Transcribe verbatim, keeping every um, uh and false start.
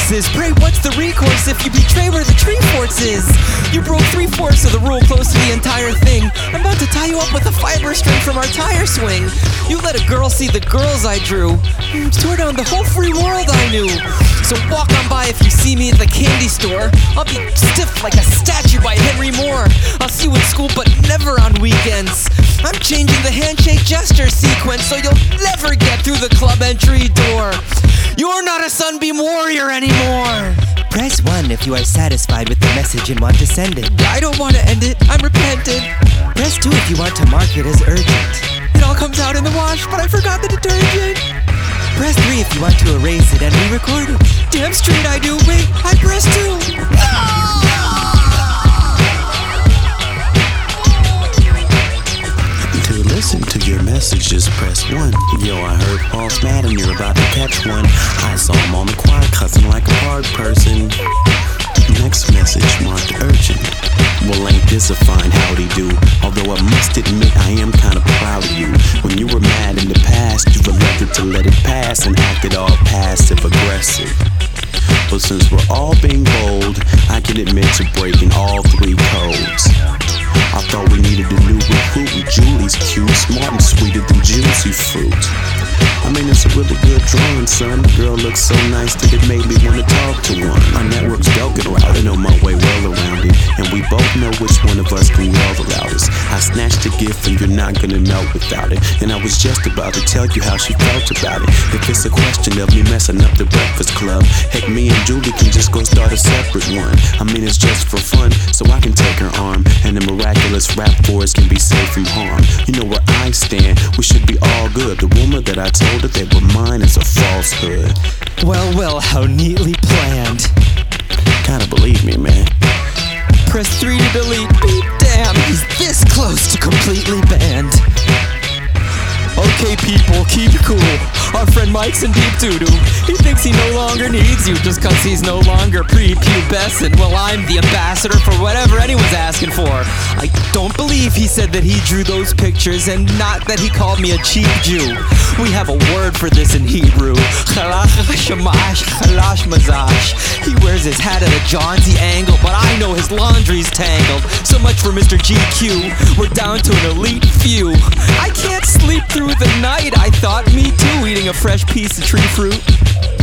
forces. Pray, what's the recourse if you betray where the tree force is? You broke three-fourths of the rule, close to the entire thing. I'm about to tie you up with a fiber string from our tire swing. You let a girl see the girls I drew. Tore down the whole free world I knew. So walk on by if you see me at the candy store. I'll be stiff like a statue by Henry Moore. I'll see you in school but never on weekends. I'm changing the handshake gesture sequence so you'll never get through the club entry door. You're not a Sunbeam Warrior anymore. Press one if you are satisfied with the message and want to send it. I don't want to end it, I'm repentant. Press two if you want to mark it as urgent. It all comes out in the wash, but I forgot the detergent. Press three if you want to erase it and re-record it. Damn straight I do. Wait, I press two. To listen to your message, just press one. Yo, I heard Paul's mad and you're about to catch one. I saw him on the quad cussing like a hard person. Next message marked urgent. Well, ain't this a fine howdy do? Although I must admit I am kinda proud of you. When you were mad in the past, you elected to let it pass and acted all passive aggressive. But since we're all being bold, I can admit to breaking all three codes. I thought we needed a new recruit, and Julie's cute, smart and sweeter than juicy fruit. I mean, it's a really good drawing, son. The girl looks so nice that it made me want to talk to one. My network's delicate route, I know my way well around it, and we both know which one of us can yell the loudest. I snatched a gift and you're not gonna know without it, and I was just about to tell you how she felt about it. If it's a question of me messing up the Breakfast Club, heck, me and Julie can just go start a separate one. I mean, it's just for fun, so I can take her arm, and the miraculous rap force can be safe from harm. You know where I stand, we should be all good. The rumor that I told her they were mine is a falsehood. Well, well, how neatly planned. Gotta believe me, man. Press three to delete. Be damn, he's this close to completely banned. Okay, people, keep cool. Our friend Mike's in deep doo-doo. He thinks he no longer needs you just cause he's no longer prepubescent. Well, I'm the ambassador for whatever anyone's asking for. I don't believe he said that he drew those pictures and not that he called me a cheap Jew. We have a word for this in Hebrew. He wears his hat at a jaunty angle, but I know his laundry's tangled. So much for Mister G Q. We're down to an elite few. I can't sleep through the night. I thought, me too, eating a fresh piece of tree fruit.